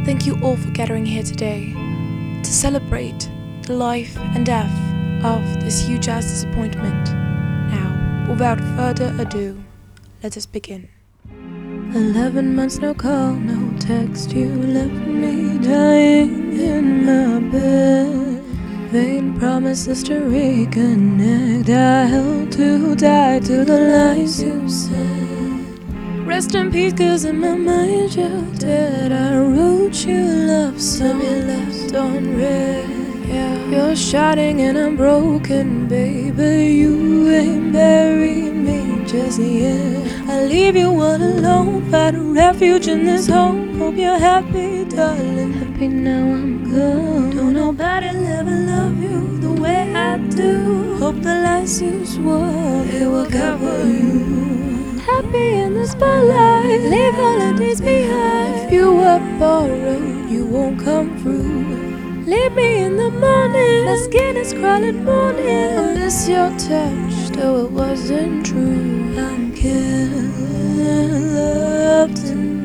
Thank you all for gathering here today to celebrate the life and death of this huge ass disappointment. Now, without further ado, let us begin. 11 months, no call, no text. You left me dying in my bed. Vain promises to reconnect. I held to die to the lies you said. Rest in peace, cause in my mind you're dead. I wrote you love song, you left unread. Yeah, you're shouting and I'm broken, baby. You ain't buried me just yet. I leave you all alone, find a refuge in this home. Hope you're happy, darling. Happy now I'm gone. Don't nobody ever love you the way I do. Hope the lies you swore, they will cover you. Happy in the spotlight, leave holidays behind. If you were borrowed, you won't come through. Leave me in the morning, my skin is crawling morning. I miss your touch, though it wasn't true. I'm killing love tonight.